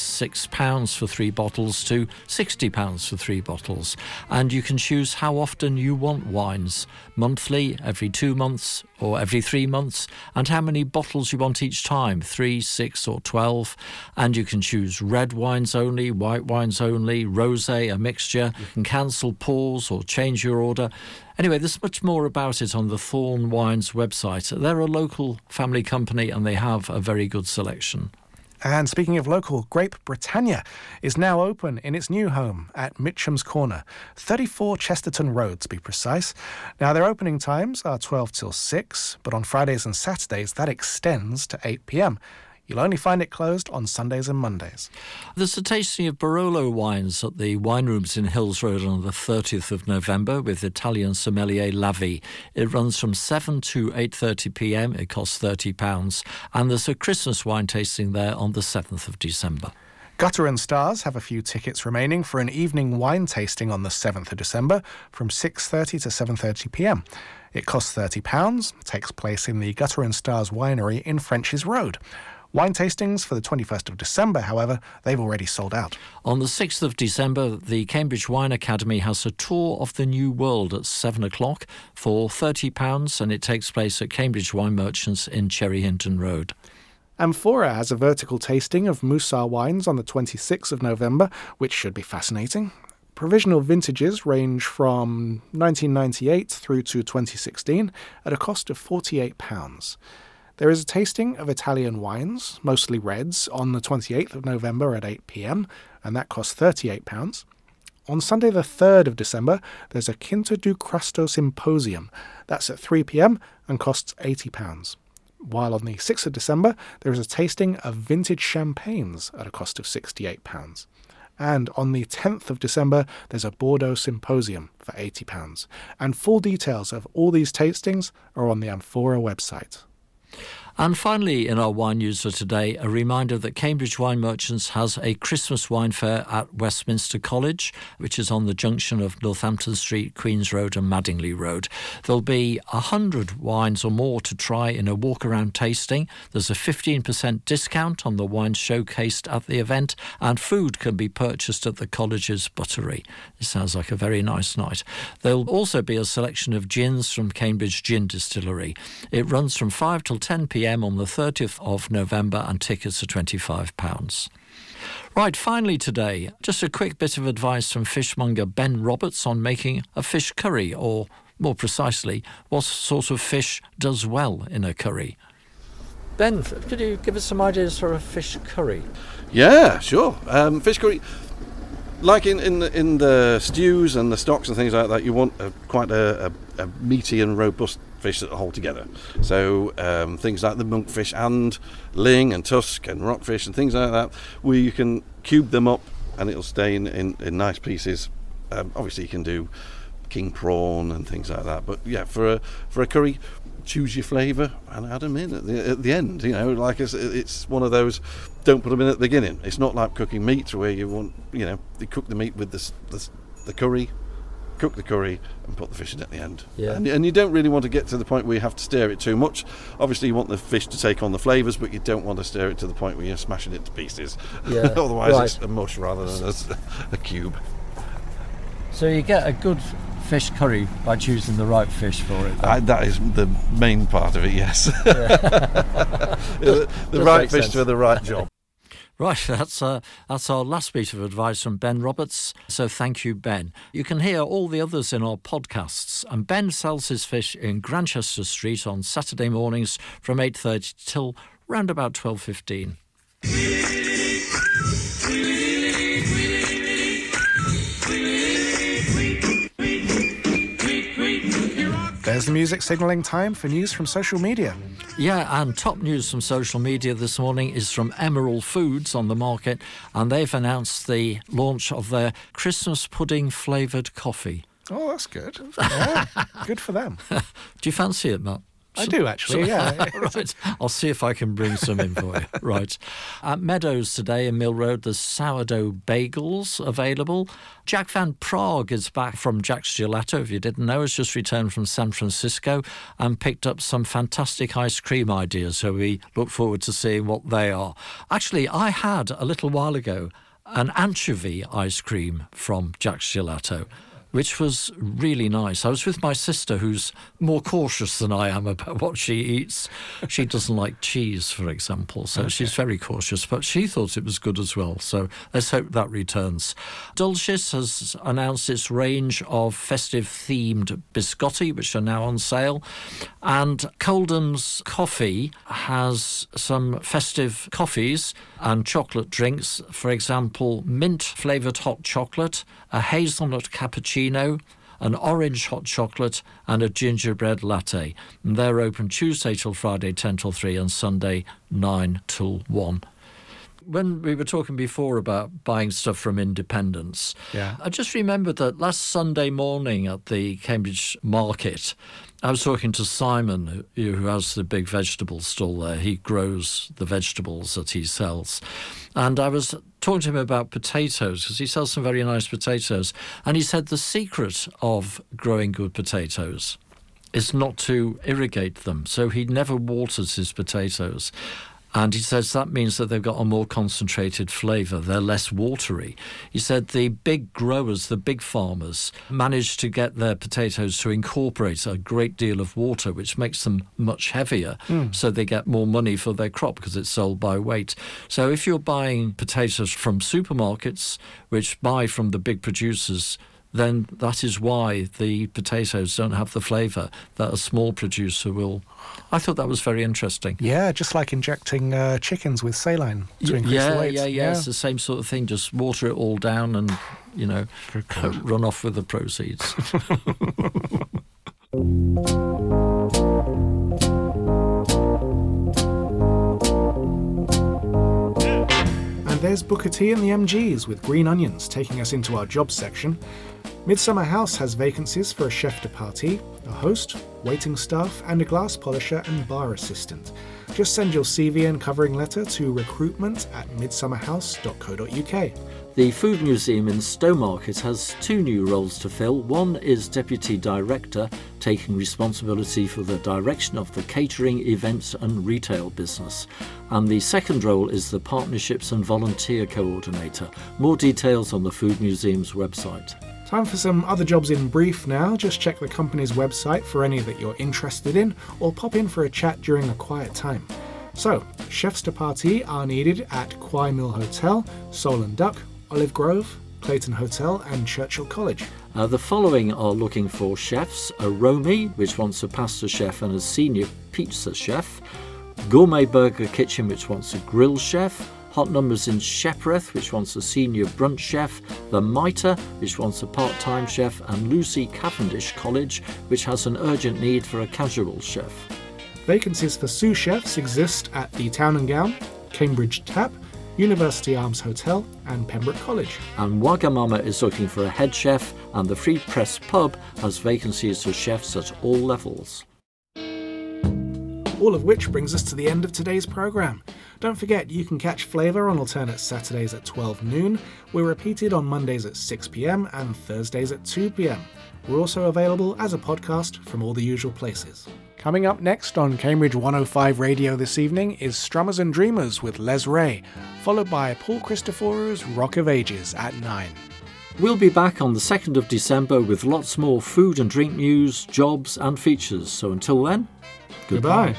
£36 for 3 bottles to £60 for 3 bottles, and you can choose how often you want wines, monthly, every 2 months, or every 3 months, and how many bottles you want each time, 3, 6 or 12. And you can choose red wines only, white wines only, rosé, a mixture. You can cancel, pause or change your order. Anyway, there's much more about it on the Thorn Wines website. They're a local family company and they have a very good selection. And speaking of local, Grape Britannia is now open in its new home at Mitcham's Corner, 34 Chesterton Road to be precise. Now, their opening times are 12 till 6, but on Fridays and Saturdays that extends to 8 p.m. You'll only find it closed on Sundays and Mondays. There's a tasting of Barolo wines at the wine rooms in Hills Road on the 30th of November with Italian sommelier Lavi. It runs from 7 to 8:30 p.m. It costs £30. And there's a Christmas wine tasting there on the 7th of December. Gutter and Stars have a few tickets remaining for an evening wine tasting on the 7th of December from 6:30 to 7:30 p.m. It costs £30, takes place in the Gutter and Stars winery in French's Road. Wine tastings for the 21st of December, however, they've already sold out. On the 6th of December, the Cambridge Wine Academy has a tour of the New World at 7 o'clock for £30, and it takes place at Cambridge Wine Merchants in Cherry Hinton Road. Amphora has a vertical tasting of Moussard wines on the 26th of November, which should be fascinating. Provisional vintages range from 1998 through to 2016 at a cost of £48. There is a tasting of Italian wines, mostly reds, on the 28th of November at 8 p.m, and that costs £38. On Sunday the 3rd of December, there's a Quinta do Crusto Symposium. That's at 3 p.m. and costs £80. While on the 6th of December, there is a tasting of vintage champagnes at a cost of £68. And on the 10th of December, there's a Bordeaux Symposium for £80. And full details of all these tastings are on the Amphora website. And finally, in our wine news for today, a reminder that Cambridge Wine Merchants has a Christmas wine fair at Westminster College, which is on the junction of Northampton Street, Queen's Road and Madingley Road. There'll be 100 wines or more to try in a walk-around tasting. There's a 15% discount on the wines showcased at the event, and food can be purchased at the college's buttery. It sounds like a very nice night. There'll also be a selection of gins from Cambridge Gin Distillery. It runs from 5 till 10 p.m. on the 30th of November, and tickets are £25. Right, finally today, just a quick bit of advice from fishmonger Ben Roberts on making a fish curry, or more precisely, what sort of fish does well in a curry. Ben, could you give us some ideas for a fish curry? Yeah, sure. Fish curry, like in the stews and the stocks and things like that, you want quite a meaty and robust fish that hold together. So things like the monkfish and ling and tusk and rockfish and things like that, where you can cube them up and it'll stay in nice pieces. Obviously you can do king prawn and things like that, but yeah, for a curry, choose your flavour and add them in at the end. You know, like it's one of those, don't put them in at the beginning. It's not like cooking meat where you want, you cook the meat with the curry, cook the curry and put the fish in at the end. Yeah. And you don't really want to get to the point where you have to stir it too much. Obviously you want the fish to take on the flavours, but you don't want to stir it to the point where you're smashing it to pieces. Yeah. Otherwise it's a mush rather than a cube. So you get a good fish curry by choosing the right fish for it. That is the main part of it, yes. the right fish for the right job. Right, that's our last bit of advice from Ben Roberts, so thank you, Ben. You can hear all the others in our podcasts, and Ben sells his fish in Grantchester Street on Saturday mornings from 8:30 till round about 12:15. There's the music signalling time for news from social media. Yeah, and top news from social media this morning is from Emerald Foods on the market, and they've announced the launch of their Christmas pudding flavoured coffee. Oh, that's good. Yeah, good for them. Do you fancy it, Matt? I do, actually, yeah. Right, I'll see if I can bring some in for you. Right. At Meadows today in Mill Road, there's sourdough bagels available. Jack Van Prague is back from Jack's Gelato, if you didn't know. He's just returned from San Francisco and picked up some fantastic ice cream ideas, so we look forward to seeing what they are. Actually, I had, a little while ago, an anchovy ice cream from Jack's Gelato, which was really nice. I was with my sister, who's more cautious than I am about what she eats. She doesn't like cheese, for example, so she's very cautious, but she thought it was good as well, so let's hope that returns. Dulcis has announced its range of festive-themed biscotti, which are now on sale, and Coldham's Coffee has some festive coffees and chocolate drinks, for example, mint-flavoured hot chocolate, a hazelnut cappuccino, an orange hot chocolate and a gingerbread latte. And they're open Tuesday till Friday 10 till 3 and Sunday 9 till 1. When we were talking before about buying stuff from independents, I just remembered that last Sunday morning at the Cambridge Market, I was talking to Simon, who has the big vegetable stall there. He grows the vegetables that he sells. And I was talking to him about potatoes, because he sells some very nice potatoes. And he said the secret of growing good potatoes is not to irrigate them. So he never waters his potatoes. And he says that means that they've got a more concentrated flavour. They're less watery. He said the big growers, the big farmers, manage to get their potatoes to incorporate a great deal of water, which makes them much heavier. So they get more money for their crop because it's sold by weight. So if you're buying potatoes from supermarkets, which buy from the big producers, then that is why the potatoes don't have the flavour that a small producer will. I thought that was very interesting. Yeah, just like injecting chickens with saline to increase the weight. Yeah, it's the same sort of thing. Just water it all down and, run off with the proceeds. And there's Booker T and the MGs with Green Onions taking us into our jobs section. Midsummer House has vacancies for a chef de partie, a host, waiting staff, and a glass polisher and bar assistant. Just send your CV and covering letter to recruitment@midsummerhouse.co.uk. The Food Museum in Stowmarket has 2 new roles to fill. One is Deputy Director, taking responsibility for the direction of the catering, events and retail business. And the second role is the Partnerships and Volunteer Coordinator. More details on the Food Museum's website. Time for some other jobs in brief now. Just check the company's website for any that you're interested in, or pop in for a chat during a quiet time. So, chefs de partie are needed at Quai Mill Hotel, Soul and Duck, Olive Grove, Clayton Hotel and Churchill College. The following are looking for chefs: a Romy, which wants a pasta chef and a senior pizza chef; Gourmet Burger Kitchen, which wants a grill chef; Hot Numbers in Sheppereth, which wants a senior brunch chef; The Mitre, which wants a part-time chef; and Lucy Cavendish College, which has an urgent need for a casual chef. Vacancies for sous chefs exist at the Town and Gown, Cambridge Tap, University Arms Hotel and Pembroke College. And Wagamama is looking for a head chef, and the Free Press Pub has vacancies for chefs at all levels. All of which brings us to the end of today's programme. Don't forget, you can catch Flavour on alternate Saturdays at 12 noon. We're repeated on Mondays at 6 p.m. and Thursdays at 2 p.m. We're also available as a podcast from all the usual places. Coming up next on Cambridge 105 Radio this evening is Strummers and Dreamers with Les Ray, followed by Paul Christophoru's Rock of Ages at 9. We'll be back on the 2nd of December with lots more food and drink news, jobs and features. So until then, goodbye.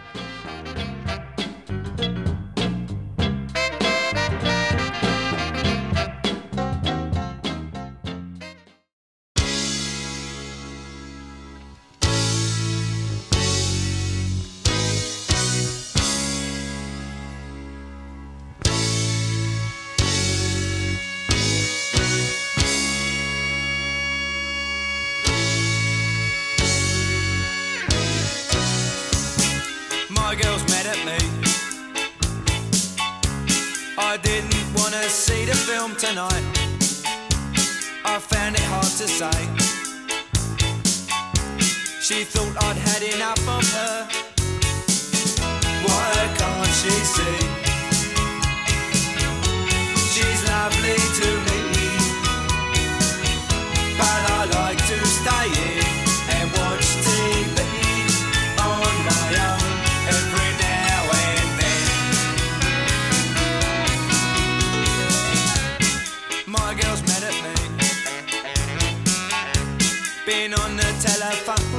My girls mad at me. I didn't want to see the film tonight. I found it hard to say. She thought I'd had enough of her. Why can't she see? She's lovely to me, but I like to stay in and watch TV on my own every now and then. My girl's mad at me. Been on the telephone